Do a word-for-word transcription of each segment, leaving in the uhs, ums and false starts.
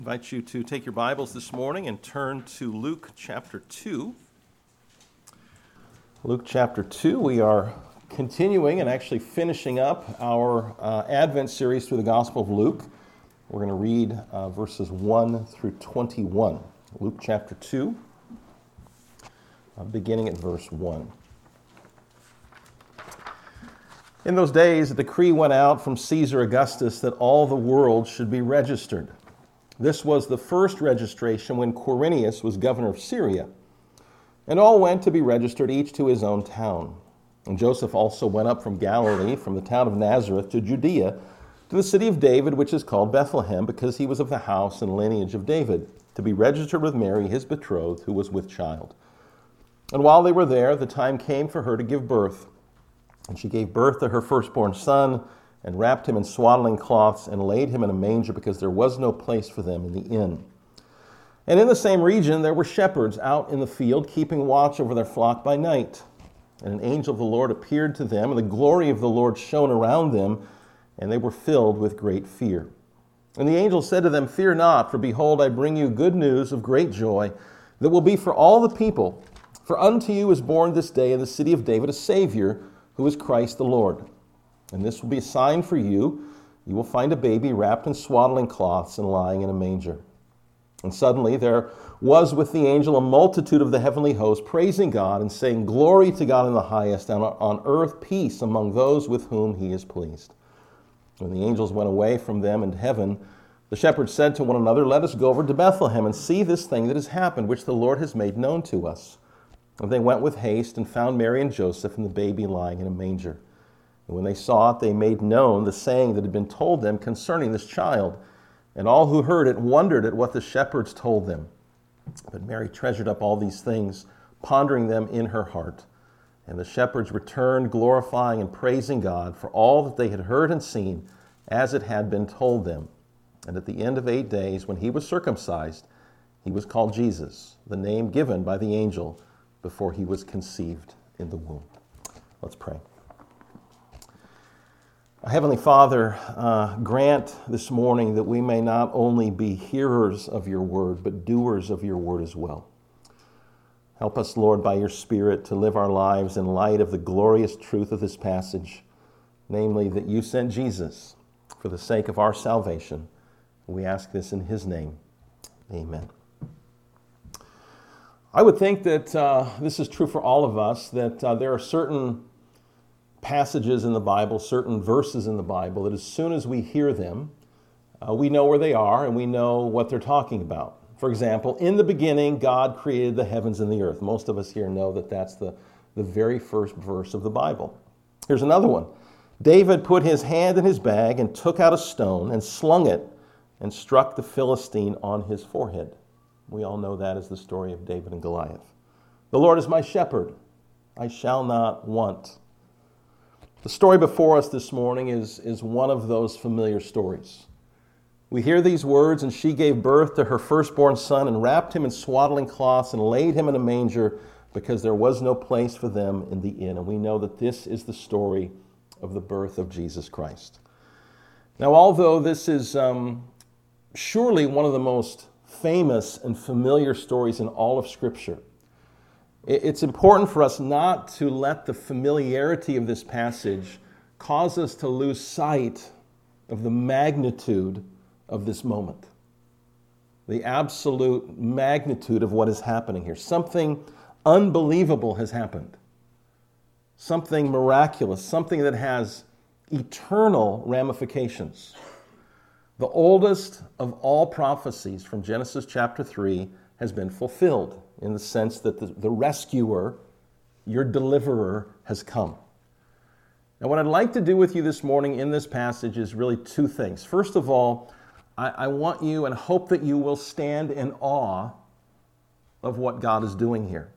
I invite you to take your Bibles this morning and turn to Luke chapter two. Luke chapter two, we are continuing and actually finishing up our uh, Advent series through the Gospel of Luke. We're going to read uh, verses one through twenty-one. Luke chapter two, uh, beginning at verse one. In those days, a decree went out from Caesar Augustus that all the world should be registered. This was the first registration when Quirinius was governor of Syria. And all went to be registered, each to his own town. And Joseph also went up from Galilee, from the town of Nazareth to Judea, to the city of David, which is called Bethlehem, because he was of the house and lineage of David, to be registered with Mary, his betrothed, who was with child. And while they were there, the time came for her to give birth. And she gave birth to her firstborn son, and wrapped him in swaddling cloths, and laid him in a manger, because there was no place for them in the inn. And in the same region there were shepherds out in the field, keeping watch over their flock by night. And an angel of the Lord appeared to them, and the glory of the Lord shone around them, and they were filled with great fear. And the angel said to them, "Fear not, for behold, I bring you good news of great joy, that will be for all the people. For unto you is born this day in the city of David a Savior, who is Christ the Lord. And this will be a sign for you. You will find a baby wrapped in swaddling cloths and lying in a manger." And suddenly there was with the angel a multitude of the heavenly host, praising God and saying, "Glory to God in the highest, and on earth peace among those with whom he is pleased." When the angels went away from them into heaven, the shepherds said to one another, "Let us go over to Bethlehem and see this thing that has happened, which the Lord has made known to us." And they went with haste and found Mary and Joseph and the baby lying in a manger. And when they saw it, they made known the saying that had been told them concerning this child. And all who heard it wondered at what the shepherds told them. But Mary treasured up all these things, pondering them in her heart. And the shepherds returned, glorifying and praising God for all that they had heard and seen, as it had been told them. And at the end of eight days, when he was circumcised, he was called Jesus, the name given by the angel before he was conceived in the womb. Let's pray. Heavenly Father, uh, grant this morning that we may not only be hearers of your word, but doers of your word as well. Help us, Lord, by your Spirit to live our lives in light of the glorious truth of this passage, namely that you sent Jesus for the sake of our salvation. We ask this in his name. Amen. I would think that uh, this is true for all of us, that uh, there are certain passages in the Bible, certain verses in the Bible, that as soon as we hear them, uh, we know where they are and we know what they're talking about. For example, in the beginning, God created the heavens and the earth. Most of us here know that that's the, the very first verse of the Bible. Here's another one. David put his hand in his bag and took out a stone and slung it and struck the Philistine on his forehead. We all know that as the story of David and Goliath. The Lord is my shepherd. I shall not want. The story before us this morning is, is one of those familiar stories. We hear these words, "And she gave birth to her firstborn son and wrapped him in swaddling cloths and laid him in a manger, because there was no place for them in the inn." And we know that this is the story of the birth of Jesus Christ. Now, although this is um, surely one of the most famous and familiar stories in all of Scripture, it's important for us not to let the familiarity of this passage cause us to lose sight of the magnitude of this moment. The absolute magnitude of what is happening here. Something unbelievable has happened. Something miraculous, something that has eternal ramifications. The oldest of all prophecies from Genesis chapter three has been fulfilled, in the sense that the, the rescuer, your deliverer, has come. Now, what I'd like to do with you this morning in this passage is really two things. First of all, I, I want you and hope that you will stand in awe of what God is doing here.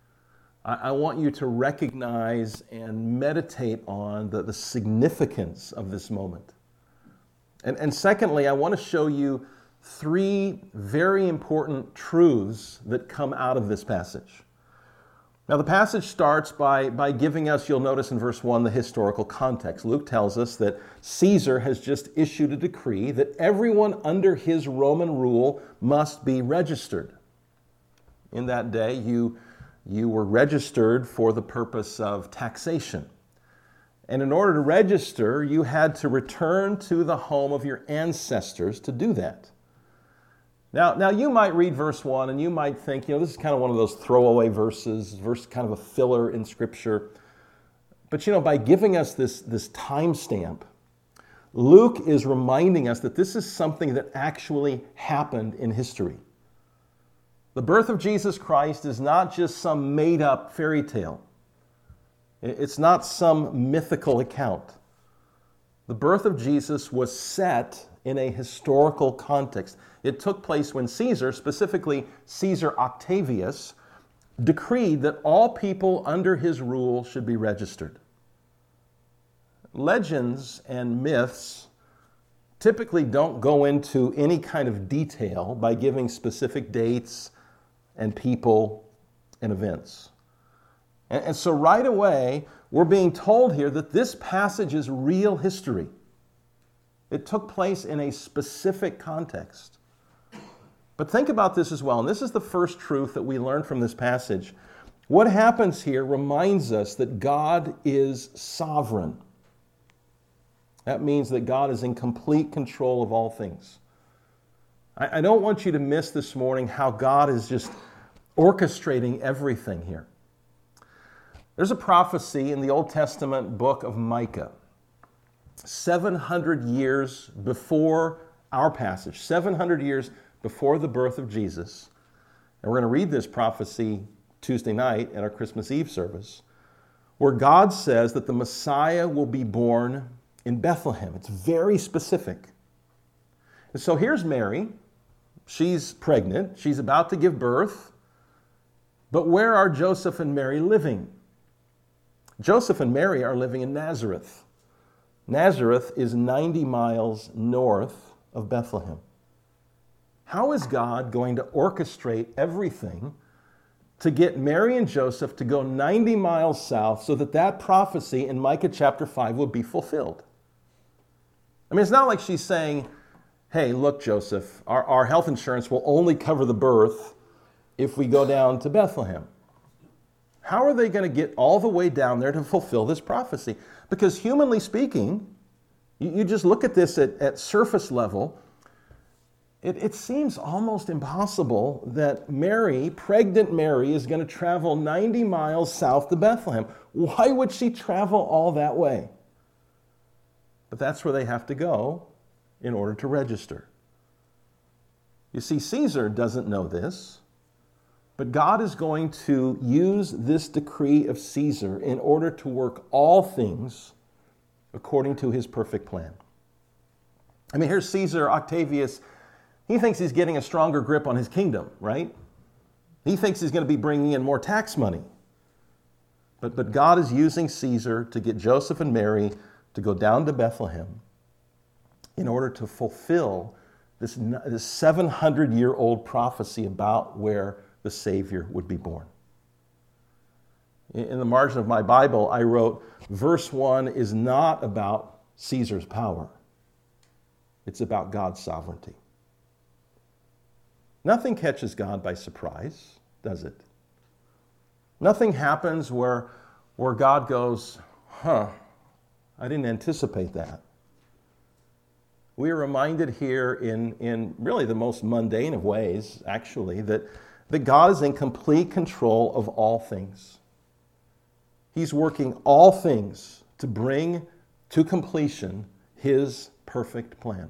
I, I want you to recognize and meditate on the, the significance of this moment. And, and secondly, I want to show you three very important truths that come out of this passage. Now, the passage starts by, by giving us, you'll notice in verse one, the historical context. Luke tells us that Caesar has just issued a decree that everyone under his Roman rule must be registered. In that day, you, you were registered for the purpose of taxation. And in order to register, you had to return to the home of your ancestors to do that. Now, now you might read verse one and you might think, you know, this is kind of one of those throwaway verses, verse kind of a filler in Scripture. But, you know, by giving us this, this timestamp, Luke is reminding us that this is something that actually happened in history. The birth of Jesus Christ is not just some made-up fairy tale. It's not some mythical account. The birth of Jesus was set in a historical context. It took place when Caesar, specifically Caesar Octavius, decreed that all people under his rule should be registered. Legends and myths typically don't go into any kind of detail by giving specific dates and people and events. And, and so right away, we're being told here that this passage is real history. It took place in a specific context. But think about this as well, and this is the first truth that we learn from this passage. What happens here reminds us that God is sovereign. That means that God is in complete control of all things. I, I don't want you to miss this morning how God is just orchestrating everything here. There's a prophecy in the Old Testament book of Micah, seven hundred years before our passage, seven hundred years before the birth of Jesus. And we're going to read this prophecy Tuesday night at our Christmas Eve service, where God says that the Messiah will be born in Bethlehem. It's very specific. And so here's Mary. She's pregnant. She's about to give birth. But where are Joseph and Mary living? Joseph and Mary are living in Nazareth. Nazareth is ninety miles north of Bethlehem. How is God going to orchestrate everything to get Mary and Joseph to go ninety miles south so that that prophecy in Micah chapter five would be fulfilled? I mean, it's not like she's saying, hey, look, Joseph, our, our health insurance will only cover the birth if we go down to Bethlehem. How are they going to get all the way down there to fulfill this prophecy? Because humanly speaking, you, you just look at this at, at surface level, It, it seems almost impossible that Mary, pregnant Mary, is going to travel ninety miles south to Bethlehem. Why would she travel all that way? But that's where they have to go in order to register. You see, Caesar doesn't know this, but God is going to use this decree of Caesar in order to work all things according to his perfect plan. I mean, here's Caesar Octavius. He thinks he's getting a stronger grip on his kingdom, right? He thinks he's going to be bringing in more tax money. But, but God is using Caesar to get Joseph and Mary to go down to Bethlehem in order to fulfill this, this seven hundred year old prophecy about where the Savior would be born. In the margin of my Bible, I wrote, verse one is not about Caesar's power. It's about God's sovereignty. Nothing catches God by surprise, does it? Nothing happens where, where God goes, huh, I didn't anticipate that. We are reminded here in, in really the most mundane of ways, actually, that, that God is in complete control of all things. He's working all things to bring to completion His perfect plan.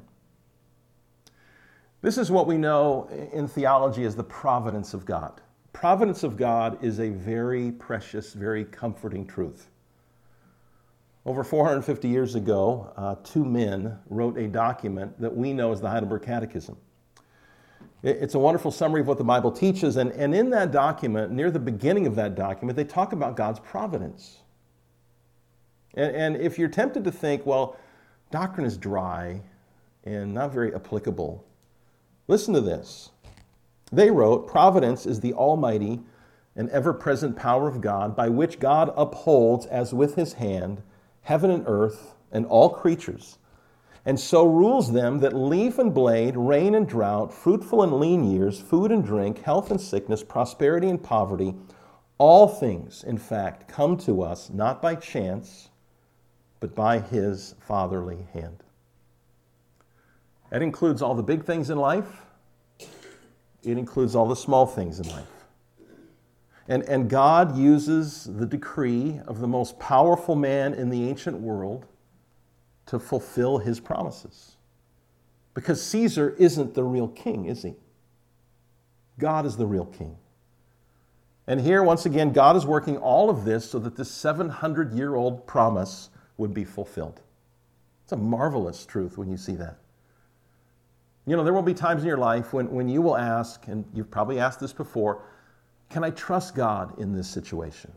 This is what we know in theology as the providence of God. Providence of God is a very precious, very comforting truth. Over four hundred fifty years ago, uh, two men wrote a document that we know as the Heidelberg Catechism. It's a wonderful summary of what the Bible teaches, and, and in that document, near the beginning of that document, they talk about God's providence. And, and if you're tempted to think, well, doctrine is dry and not very applicable, listen to this. They wrote, providence is the almighty, and ever-present power of God, by which God upholds as with his hand heaven and earth and all creatures, and so rules them that leaf and blade, rain and drought, fruitful and lean years, food and drink, health and sickness, prosperity and poverty, all things, in fact, come to us not by chance, but by his fatherly hand. That includes all the big things in life. It includes all the small things in life. And, and God uses the decree of the most powerful man in the ancient world to fulfill his promises. Because Caesar isn't the real king, is he? God is the real king. And here, once again, God is working all of this so that this seven hundred year old promise would be fulfilled. It's a marvelous truth when you see that. You know, there will be times in your life when, when you will ask, and you've probably asked this before, can I trust God in this situation?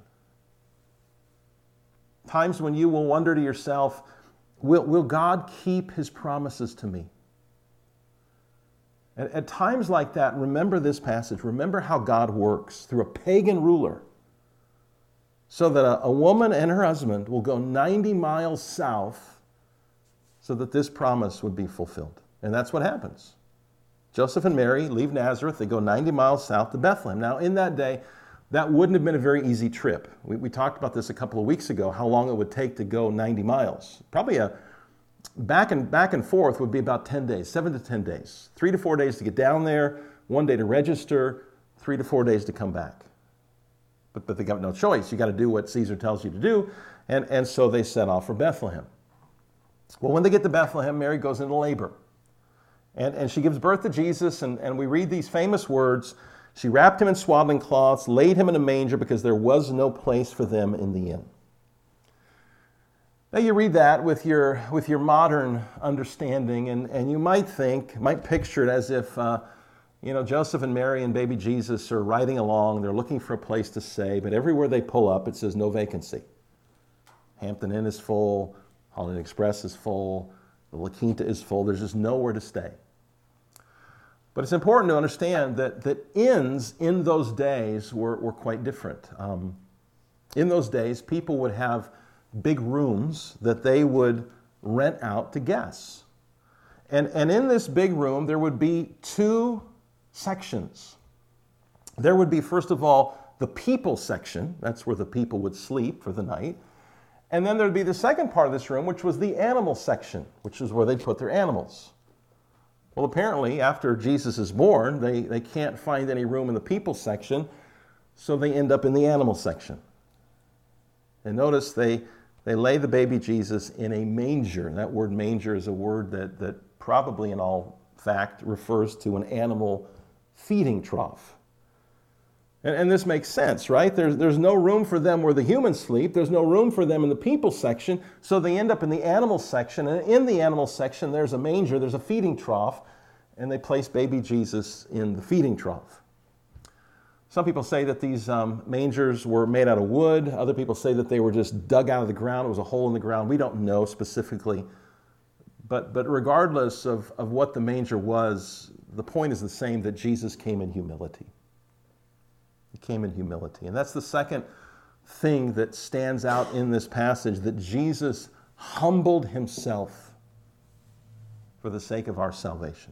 Times when you will wonder to yourself, will, will God keep his promises to me? And at times like that, remember this passage. Remember how God works through a pagan ruler so that a, a woman and her husband will go ninety miles south so that this promise would be fulfilled. And that's what happens. Joseph and Mary leave Nazareth. They go ninety miles south to Bethlehem. Now, in that day, that wouldn't have been a very easy trip. We, we talked about this a couple of weeks ago, how long it would take to go ninety miles. Probably a back and back and forth would be about ten days, seven to ten days. Three to four days to get down there, one day to register, three to four days to come back. But, but they got no choice. You got to do what Caesar tells you to do. And, and so they set off for Bethlehem. Well, when they get to Bethlehem, Mary goes into labor. And, and she gives birth to Jesus, and, and we read these famous words. She wrapped him in swaddling cloths, laid him in a manger because there was no place for them in the inn. Now you read that with your, with your modern understanding, and, and you might think, might picture it as if, uh, you know, Joseph and Mary and baby Jesus are riding along. They're looking for a place to stay, but everywhere they pull up, it says no vacancy. Hampton Inn is full. Holiday Inn Express is full. The La Quinta is full. There's just nowhere to stay. But it's important to understand that, that inns in those days were, were quite different. Um, in those days, people would have big rooms that they would rent out to guests. And, and in this big room, there would be two sections. There would be, first of all, the people section. That's where the people would sleep for the night. And then there'd be the second part of this room, which was the animal section, which is where they'd put their animals. Well, apparently, after Jesus is born, they, they can't find any room in the people section, so they end up in the animal section. And notice they, they lay the baby Jesus in a manger. That word manger is a word that, that probably in all fact refers to an animal feeding trough. And, and this makes sense, right? There's, there's no room for them where the humans sleep. There's no room for them in the people section, so they end up in the animal section. And in the animal section, there's a manger, there's a feeding trough, and they place baby Jesus in the feeding trough. Some people say that these um, mangers were made out of wood. Other people say that they were just dug out of the ground. It was a hole in the ground. We don't know specifically. But, but regardless of, of what the manger was, the point is the same, that Jesus came in humility. He came in humility. And that's the second thing that stands out in this passage, that Jesus humbled himself for the sake of our salvation.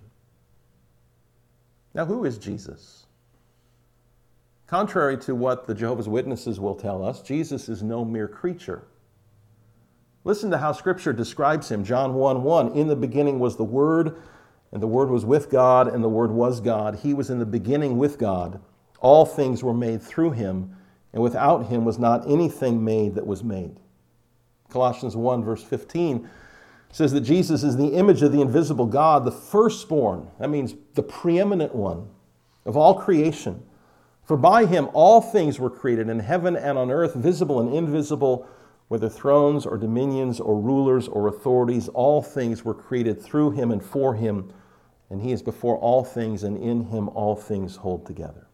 Now, who is Jesus? Contrary to what the Jehovah's Witnesses will tell us, Jesus is no mere creature. Listen to how Scripture describes him. John one one, in the beginning was the Word, and the Word was with God, and the Word was God. He was in the beginning with God. All things were made through him, and without him was not anything made that was made. Colossians one verse fifteen says that Jesus is the image of the invisible God, the firstborn. That means the preeminent one of all creation. For by him all things were created in heaven and on earth, visible and invisible, whether thrones or dominions or rulers or authorities, all things were created through him and for him, and he is before all things, and in him all things hold together.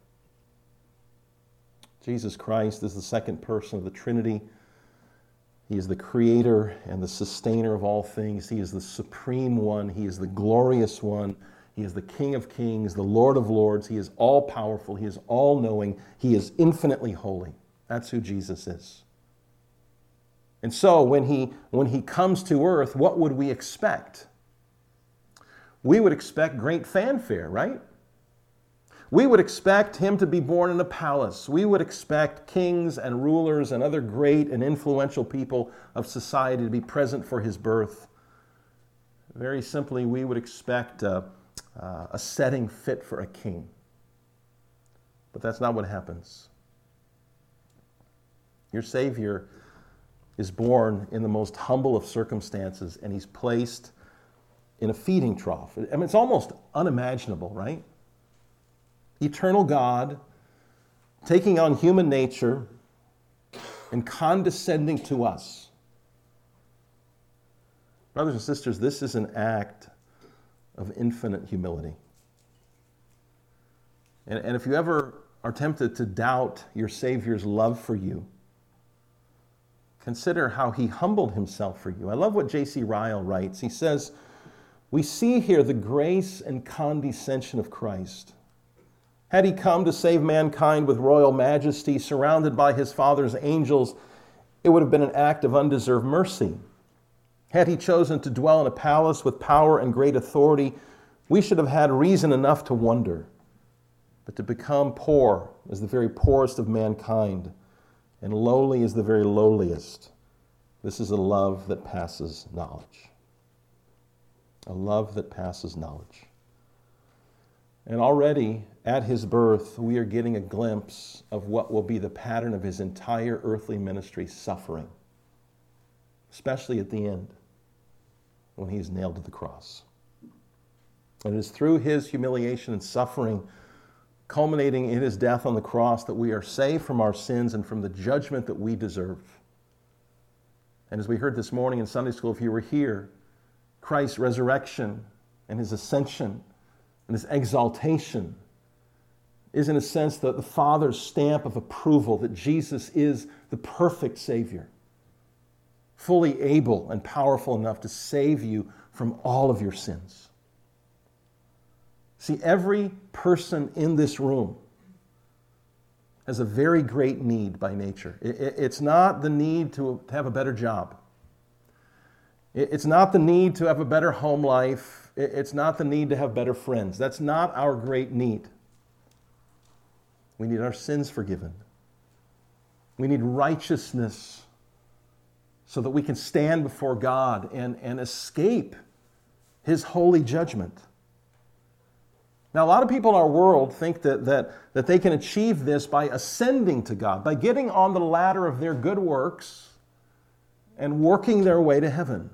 Jesus Christ is the second person of the Trinity. He is the creator and the sustainer of all things. He is the supreme one. He is the glorious one. He is the King of Kings, the Lord of Lords. He is all-powerful. He is all-knowing. He is infinitely holy. That's who Jesus is. And so when he, when he comes to earth, what would we expect? We would expect great fanfare, right? We would expect him to be born in a palace. We would expect kings and rulers and other great and influential people of society to be present for his birth. Very simply, we would expect a, uh, a setting fit for a king. But that's not what happens. Your Savior is born in the most humble of circumstances, and he's placed in a feeding trough. I mean, it's almost unimaginable, right? Eternal God taking on human nature and condescending to us. Brothers and sisters, this is an act of infinite humility. And, and if you ever are tempted to doubt your Savior's love for you, consider how he humbled himself for you. I love what J C Ryle writes. He says, "We see here the grace and condescension of Christ. Had he come to save mankind with royal majesty, surrounded by his Father's angels, it would have been an act of undeserved mercy. Had he chosen to dwell in a palace with power and great authority, we should have had reason enough to wonder. But to become poor as the very poorest of mankind, and lowly as the very lowliest, this is a love that passes knowledge." A love that passes knowledge. And already at his birth, we are getting a glimpse of what will be the pattern of his entire earthly ministry: suffering, especially at the end when he's nailed to the cross. And it is through his humiliation and suffering, culminating in his death on the cross, that we are saved from our sins and from the judgment that we deserve. And as we heard this morning in Sunday school, if you were here, Christ's resurrection and his ascension and his exaltation is, in a sense, the, the Father's stamp of approval that Jesus is the perfect Savior, fully able and powerful enough to save you from all of your sins. See, every person in this room has a very great need by nature. It, it, it's not the need to, to have a better job. It, it's not the need to have a better home life. It, it's not the need to have better friends. That's not our great need. We need our sins forgiven. We need righteousness so that we can stand before God and, and escape his holy judgment. Now, a lot of people in our world think that, that, that they can achieve this by ascending to God, by getting on the ladder of their good works and working their way to heaven.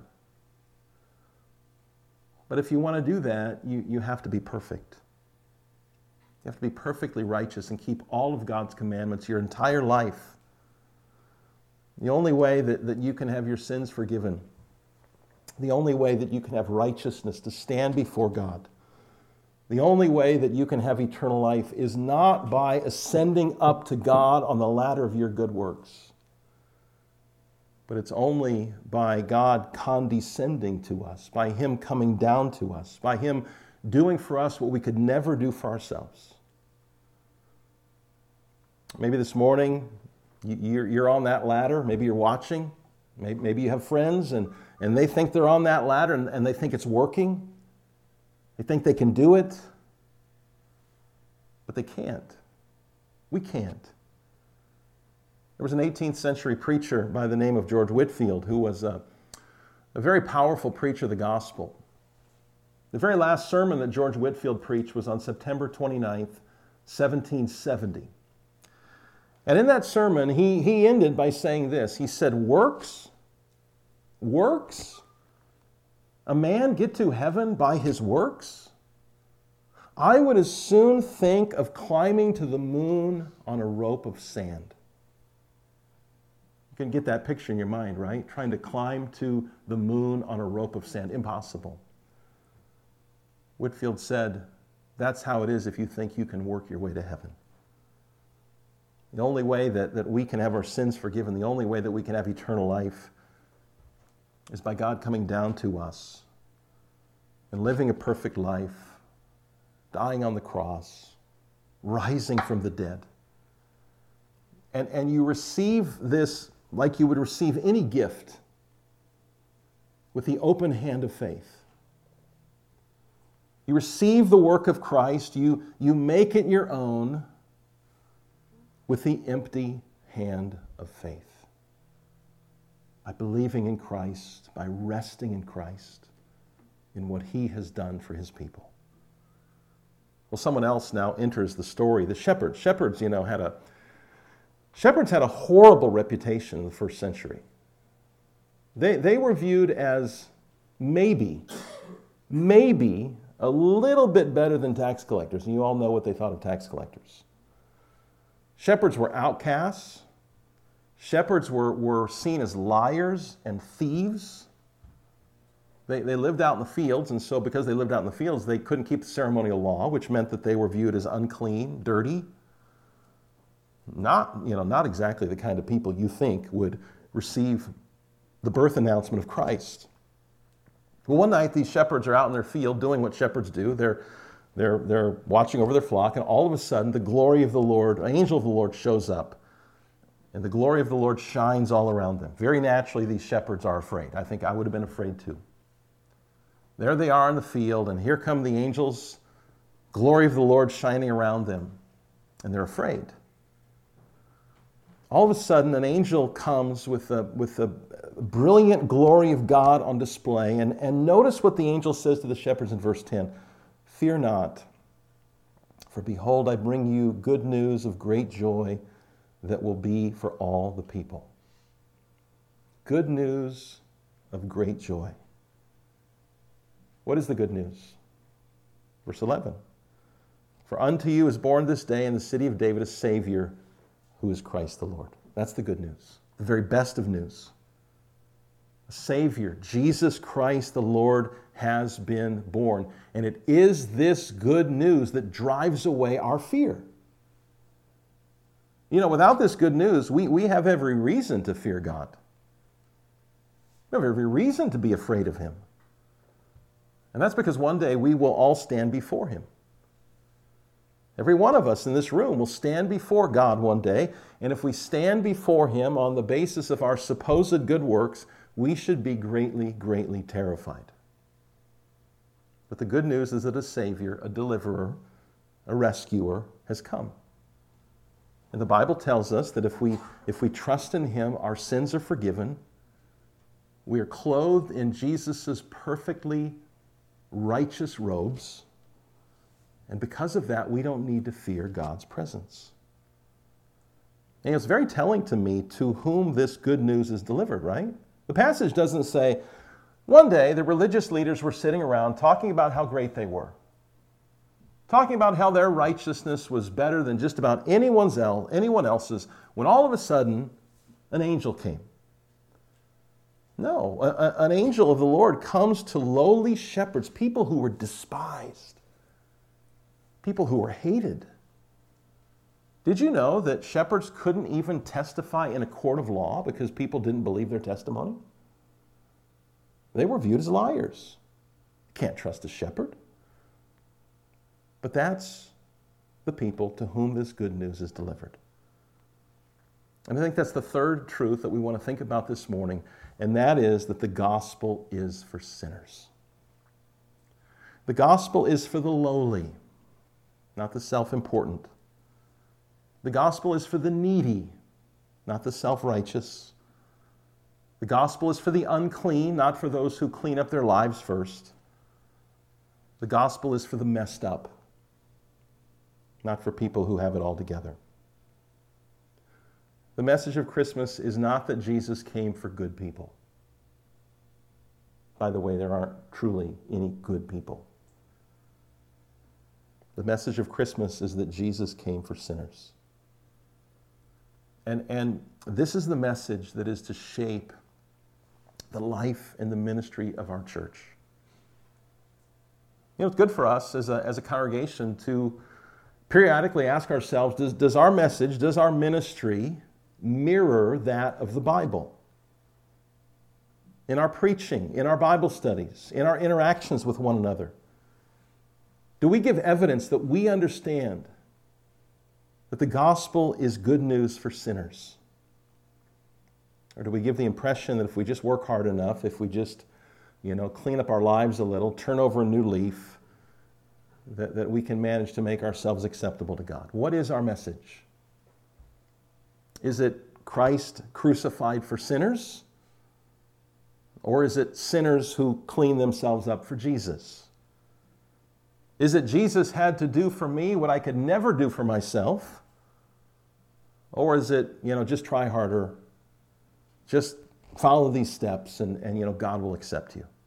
But if you want to do that, you, you have to be perfect. You have to be perfectly righteous and keep all of God's commandments your entire life. The only way that, that you can have your sins forgiven, the only way that you can have righteousness to stand before God, the only way that you can have eternal life is not by ascending up to God on the ladder of your good works, but it's only by God condescending to us, by him coming down to us, by him doing for us what we could never do for ourselves. Maybe this morning you're on that ladder. Maybe you're watching. Maybe you have friends and, and they think they're on that ladder and, and they think it's working. They think they can do it, but they can't. We can't. There was an eighteenth century preacher by the name of George Whitefield who was a, a very powerful preacher of the gospel. The very last sermon that George Whitefield preached was on September twenty-ninth, seventeen seventy. And in that sermon, he, he ended by saying this. He said, works, works, a man get to heaven by his works? I would as soon think of climbing to the moon on a rope of sand. You can get that picture in your mind, right? Trying to climb to the moon on a rope of sand. Impossible. Whitefield said, that's how it is if you think you can work your way to heaven. The only way that, that we can have our sins forgiven, the only way that we can have eternal life is by God coming down to us and living a perfect life dying on the cross, rising from the dead. And, and you receive this like you would receive any gift with the open hand of faith. You receive the work of Christ, you, you make it your own with the empty hand of faith. By believing in Christ, by resting in Christ, in what He has done for His people. Well, someone else now enters the story. The shepherds. Shepherds, you know, had a shepherds had a horrible reputation in the first century. They, they were viewed as maybe, maybe a little bit better than tax collectors. And you all know what they thought of tax collectors. Shepherds were outcasts. Shepherds were, were seen as liars and thieves. They, they lived out in the fields, and so because they lived out in the fields, they couldn't keep the ceremonial law, which meant that they were viewed as unclean, dirty. Not, you know, not exactly the kind of people you think would receive the birth announcement of Christ. Well, one night these shepherds are out in their field doing what shepherds do. They're, they're, they're watching over their flock, and all of a sudden the glory of the Lord, an angel of the Lord shows up, and the glory of the Lord shines all around them. Very naturally, these shepherds are afraid. I think I would have been afraid too. There they are in the field, and here come the angels, glory of the Lord shining around them, and they're afraid. All of a sudden, an angel comes with the, with the brilliant glory of God on display, and, and notice what the angel says to the shepherds in verse ten. Fear not, for behold, I bring you good news of great joy that will be for all the people. Good news of great joy. What is the good news? Verse eleven. For unto you is born this day in the city of David a Savior, who is Christ the Lord. That's the good news. The very best of news. A Savior, Jesus Christ the Lord, has been born. And it is this good news that drives away our fear. You know, without this good news, we, we have every reason to fear God. We have every reason to be afraid of Him. And that's because one day we will all stand before Him. Every one of us in this room will stand before God one day, and if we stand before Him on the basis of our supposed good works, we should be greatly, greatly terrified. But the good news is that a Savior, a deliverer, a rescuer has come. And the Bible tells us that if we, if we trust in Him, our sins are forgiven. We are clothed in Jesus' perfectly righteous robes. And because of that, we don't need to fear God's presence. And it's very telling to me to whom this good news is delivered, right? The passage doesn't say, one day the religious leaders were sitting around talking about how great they were. Talking about how their righteousness was better than just about anyone's else, anyone else's, when all of a sudden an angel came. No, a, a, an angel of the Lord comes to lowly shepherds, people who were despised, people who were hated. Did you know that shepherds couldn't even testify in a court of law because people didn't believe their testimony? They were viewed as liars. You can't trust a shepherd. But that's the people to whom this good news is delivered. And I think that's the third truth that we want to think about this morning, and that is that the gospel is for sinners. The gospel is for the lowly, not the self-important. The gospel is for the needy, not the self-righteous. The gospel is for the unclean, not for those who clean up their lives first. The gospel is for the messed up, not for people who have it all together. The message of Christmas is not that Jesus came for good people. By the way, there aren't truly any good people. The message of Christmas is that Jesus came for sinners. And, and this is the message that is to shape the life and the ministry of our church. You know, it's good for us as a, as a congregation to periodically ask ourselves, does, does our message, does our ministry mirror that of the Bible? In our preaching, in our Bible studies, in our interactions with one another. Do we give evidence that we understand that the gospel is good news for sinners? Or do we give the impression that if we just work hard enough, if we just, you know, clean up our lives a little, turn over a new leaf, that, that we can manage to make ourselves acceptable to God? What is our message? Is it Christ crucified for sinners? Or is it sinners who clean themselves up for Jesus? Is it Jesus had to do for me what I could never do for myself? Or is it, you know, just try harder, just follow these steps and, and, you know, God will accept you?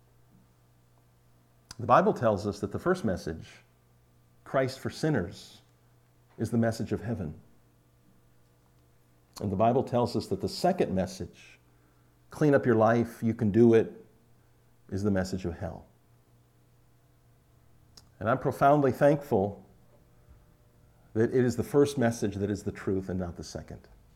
The Bible tells us that the first message, Christ for sinners, is the message of heaven. And the Bible tells us that the second message, clean up your life, you can do it, is the message of hell. And I'm profoundly thankful that it is the first message that is the truth and not the second.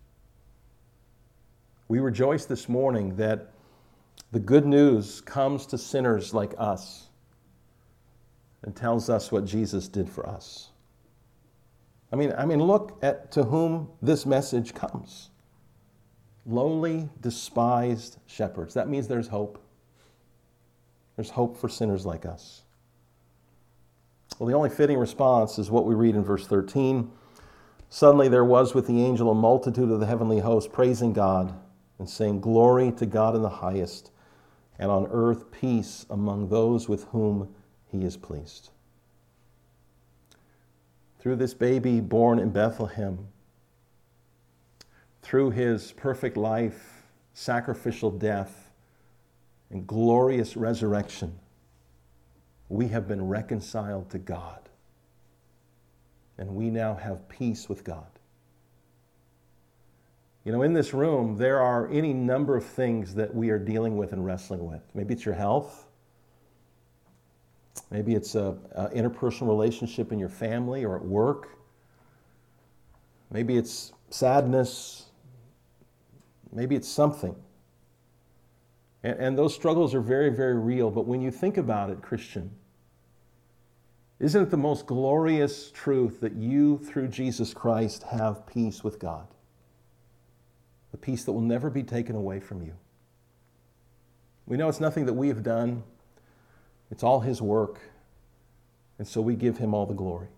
We rejoice this morning that the good news comes to sinners like us and tells us what Jesus did for us. I mean, I mean, look at to whom this message comes. Lowly, despised shepherds. That means there's hope. There's hope for sinners like us. Well, the only fitting response is what we read in verse thirteen. Suddenly there was with the angel a multitude of the heavenly host praising God and saying, "Glory to God in the highest, and on earth peace among those with whom he is pleased." Through this baby born in Bethlehem, through his perfect life, sacrificial death, and glorious resurrection, we have been reconciled to God. And we now have peace with God. You know, in this room, there are any number of things that we are dealing with and wrestling with. Maybe it's your health. Maybe it's a, a interpersonal relationship in your family or at work. Maybe it's sadness. Maybe it's something. And, and those struggles are very, very real. But when you think about it, Christian, isn't it the most glorious truth that you, through Jesus Christ, have peace with God? The peace that will never be taken away from you. We know it's nothing that we have done. It's all his work. And so we give him all the glory.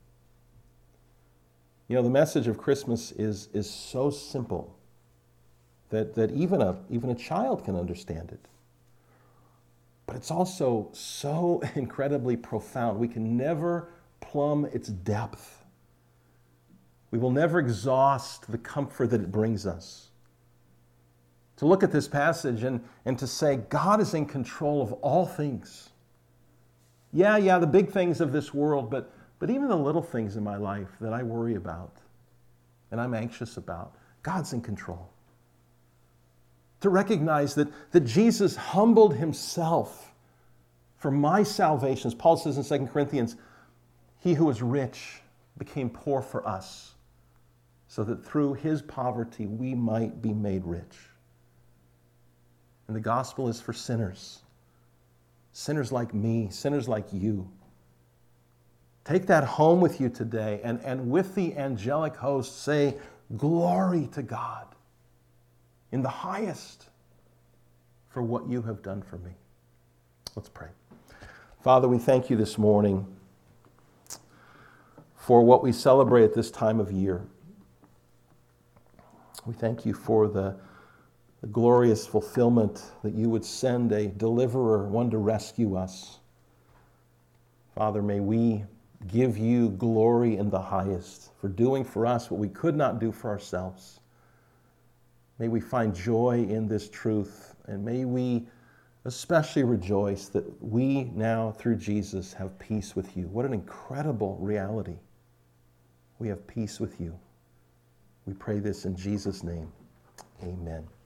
You know, the message of Christmas is, is so simple that, that even a, even a child can understand it. But it's also so incredibly profound. We can never plumb its depth. We will never exhaust the comfort that it brings us. To look at this passage and, and to say, God is in control of all things. Yeah, yeah, the big things of this world, but, but even the little things in my life that I worry about and I'm anxious about, God's in control. To recognize that, that Jesus humbled himself for my salvation. As Paul says in Second Corinthians, he who was rich became poor for us, so that through his poverty we might be made rich. And the gospel is for sinners. Sinners like me, sinners like you. Take that home with you today and, and with the angelic host say, "Glory to God in the highest for what you have done for me." Let's pray. Father, we thank you this morning for what we celebrate at this time of year. We thank you for the, the glorious fulfillment that you would send a deliverer, one to rescue us. Father, may we give you glory in the highest for doing for us what we could not do for ourselves. May we find joy in this truth, and may we especially rejoice that we now, through Jesus, have peace with you. What an incredible reality. We have peace with you. We pray this in Jesus' name. Amen.